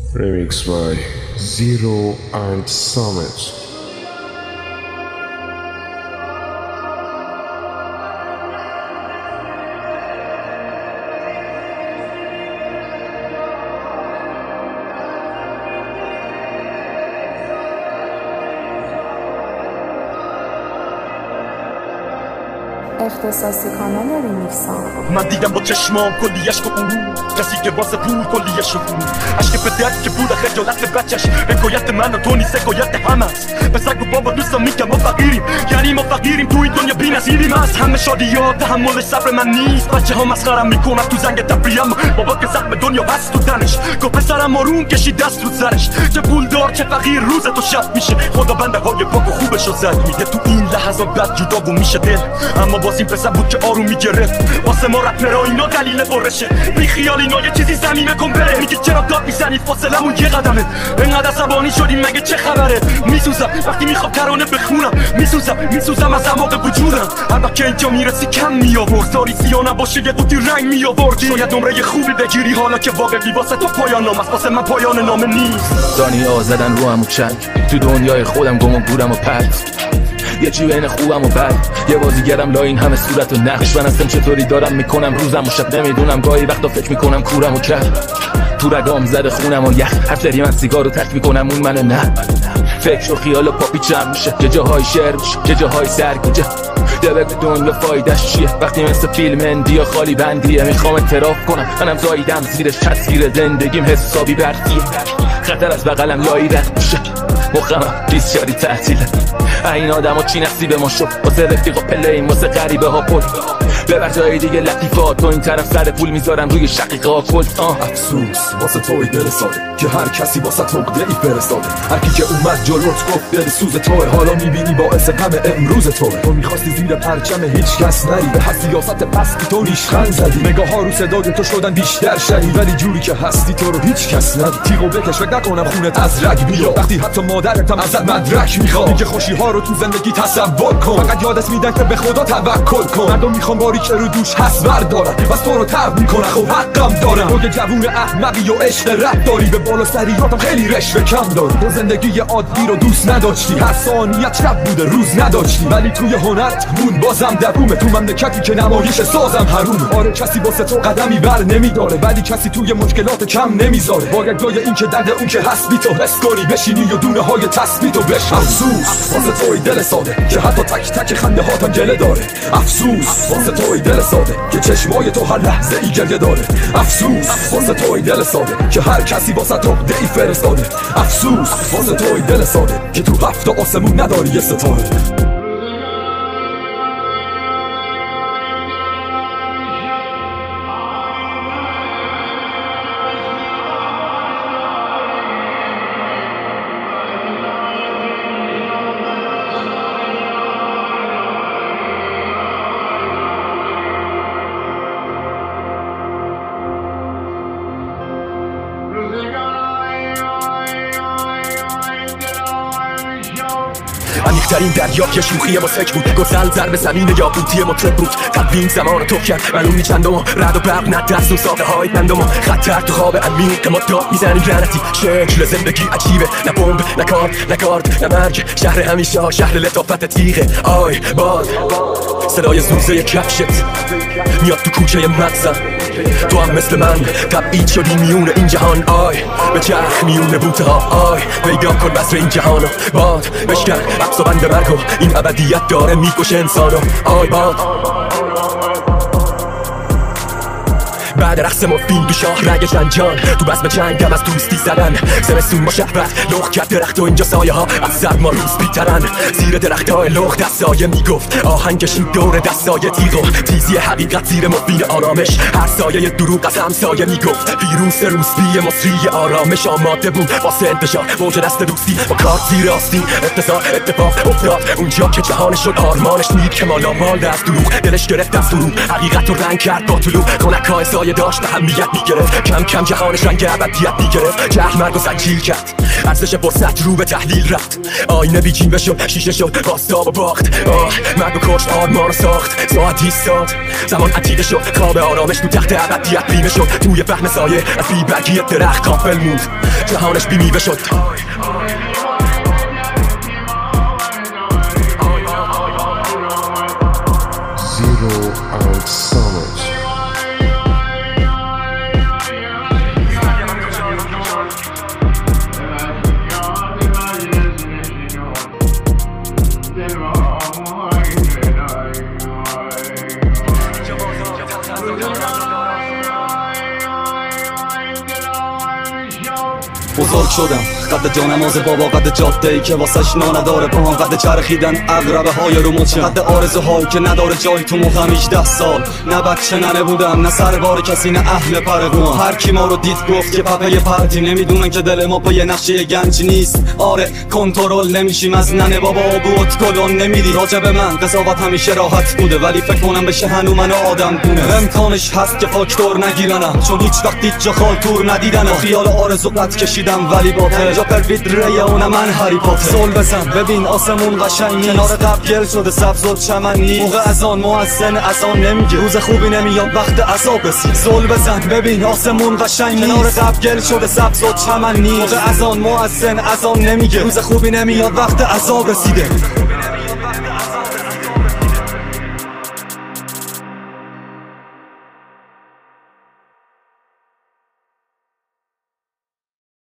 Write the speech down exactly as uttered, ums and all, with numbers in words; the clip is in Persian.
Remix by Zero and Summit. اختصاصی کانال ریمیکس ها. من دیدم با چشمام کلی عشق و غرور، کسی که واسه پول کلی شکور، عشق پدر که بود خجالت بچش، حکایت من و تو نیست حکایت همه است. به سگ و بابا دوستان میگم ما فقیریم، یعنی ما فقیریم تو این دنیا بی‌نظیریم. از همه شادیات تحمل صبر من نیست، بچه ها مسخرم میکنن تو زنگ تفریحم، بابا که زخم دنیا هست تو تنش، گفت پسرم آروم کشید دست رو سرش، چه پولدار چه فقیر روز تو شب میشه، خدا بنده های پاک و خوبشو زد میده. تو این لحظات بد جدا و میشه دل، اما باز این پسر بود که آروم میگرفت. واسه ما رپرها اینا دلیل برشه، بی خیال اینا یه چیزی زمینه کن بره. میگی چرا داد میزنید فاصلمون یه قدمه، انقدر عصبانی شدیم مگه چه خبره؟ میسوزم وقتی میخوام ترانه بخونم، میسوزم میسوزم از عماق وجودم. البته که اینجا میرسی کم میآورد، ساری سیاه نباشه یه قوطی رنگ میآورد. شاید نمره خوبی بگیری حالا که واقعی واسه تو پایان نام است، واسه من پایان نامه نیست. دانیا زدن رو هم و چک، تو دنیای خودم گم و گورم و پرت، یه چی بین خوبم و بد، یه بازیگرم لا این همه صورت و نقش. من هستم چطوری دارم میکنم روزم و شب نمیدونم، گاهی وقتا فکر میکنم کورم و کر، تو رگام زده خونم و یخ. هر سری من سیگار رو ترک میکنم اون منه نه، فکر و خیال و پاپی چم میشه، یه جاهای شعر میشه یه جاهای سرگوجه. دبک دنیا فایدش چیه وقتی مثل فیلم اندیا خالی بندیه؟ میخوام اعتراف کنم منم زاییدم زیرش، تصویر زندگیم حسابی برقیه، خطر از بغلم لایی رد میشه، مخمم ریز شاری تعطیله. این آدم ها چی نصیب ما شد، واسه رفیقا پلیم واسه غریبه ها پل، ببر جای دیگه لطیفات، تو این طرف سر پول میذارم روی شقیقه ها کل. افسوس واسه توی دل ساده که هر کسی واسه تو قدهی فرستاده، هر کی که اومد جلوت گفت دل سوز توه، حالا میبینی باعث غم امروز توه. تو میخواستی زیر پرچم هیچ کس نری، به سیاست پستی تو ریشخند زدی، نگاه ها رو صدای تو شدن بیشتر شدی، ولی جوری که هستی تو رو هیچ کس ندید. تیغو بکش فکر نکنم خونت از رگ بیاد، وقتی حتی مادرتم ازت مدرک میخواد. میگه خوشی ها رو تو زندگی تصور کن، فقط یادت میدن که به خدا توکل کن. مردم میخوام باری که رو دوش هست بردارن، بس تو رو تب میکنن خب حقم دارم. تو یه جوون احمقی و عشق رپ داری، به بالا سریاتم خیلی رشوه کم داری. تو زندگی عادی رو دوست نداشتی، هر ثانیت شب بوده روز نداشتی، ولی توی هنرت مون بازم دوومه. تو مملکتی که نمایش سازم حرومه. آره کسی واسه تو قدمی بر نمیداره، ولی کسی توی مشکلات کم نمیذاره. باید جای این که درد اون که هست بی تو حس کنی، بشینی و دونه های تثبیت و بش. افسوس واسه توی دل ساده که حتی تک تک خنده هاتم گله داره. افسوس واسه توی دل ساده که چشمای تو هر لحظه ای گریه داره. افسوس واسه توی دل ساده که هر کسی واسه تو قدهی فرستاده. افسوس واسه توی دل ساده که تو هفت آسمون نداری یه ستاره. عمیق‌ترین دریا که شوخی ما سک بود، گسل ضرب زمین یاقوتی مطرب بود. قلبیم زمان تو کرد معلومی چندم، رد و برق نه دست و ساقه های بندم، خطر تو خواب عمیق ما داد میزنیم لعنتی. شکل زندگی عجیبه، نه بمب نه کارد نه کارد نه مرگ، شهر همیشه شهر لطافت تیغه. آی باد صدای زوزه کفشت میاد تو کوچه مغزم، تو هم مثل من تبعید شدی میون این جهان. آی به چرخ میون بوته ها، آی پیدا کن بسر این جهانو. باد بشکن عبس و بند مرگو، این ابدیت داره میکشه انسانو. آی باد بعد رقص مفین دو شاه رگ جنجان، تو بزم جنگم از دوستی زدن. زمستون ما شهرت لخ کرد درخت و اینجا سایه ها از سر ما روز بیترن. زیر درخت های لخ دستایه میگفت آهنگ کشید دور دستای تیغ و تیزی حقیقت زیر مفین آرامش. هر سایه دروغ از همسایه میگفت ویروس روسبی مصری آرامش. آماده بود واسه انتشار موج دست دوستی با کارت زیر آستین. اتصال اتفاق افتاد اونجا که جهانش شد آرمانش، نید که مالا مال دست دروغ دلش گرفت از دروغ، حقیقت رو رنگ کرد با طلوع. خونکای سایه داشت اهمیت میگرفت، کم کم جهانش رنگ ابدیت میگرفت. جهل مرگ و زنجیر کرد، ارزش فرصت رو به تحلیل رفت. آینه بیچین بشد شیشه شد باستاب و باخت. آه مرگ و کشت آرمان رو ساخت، ساعت ایستاد زمان عتیقه شد. خواب آرامش تو تخت ابدیت بیمه شد، توی فهم سایه از بیبرگی درخت غافل موند. جهانش بی میوه شد. Zero and Summit. بزرگ شدم قد جانماز بابا، قد جاده ای که واسش نا نداره پاهم، قد چرخیدن اغربه های رو مچم، قد آرزوهایی که نداره جای تو مخم. هجده سال نه بچه ننه بودم، نه سربار کسی، نه اهل پرقوام. هر کی ما رو دید گفت که پپه پرتی، نمیدونن که دل ما پای نقشه گنج نیست. آره کنترل نمیشیم از ننه بابا و بود کلون نمیدی. راجع به من قضاوت همیشه راحت بوده، ولی فکر کنم بشه هنو منو آدم دونه. امکانش هست که فاکتور نگیرنم، چون هیچ وقت هیچ جا خالتور ندیدنم. خیال آرزو قد کشیدم ولی باطل، جا پروید ریه اون من هری پاتر. سول بزن ببین آسمون قشنگ نیست، کنار قبل گل شده سبز و چمن نیست. موقع اذان مؤذن اذان نمیگه، روز خوبی نمیاد وقت عذاب رسید. سول بزن ببین آسمون قشنگ نیست، کنار قبل گل شده سبز و چمن نیست. موقع اذان مؤذن اذان نمیگه، روز خوبی نمیاد وقت عذاب رسیده.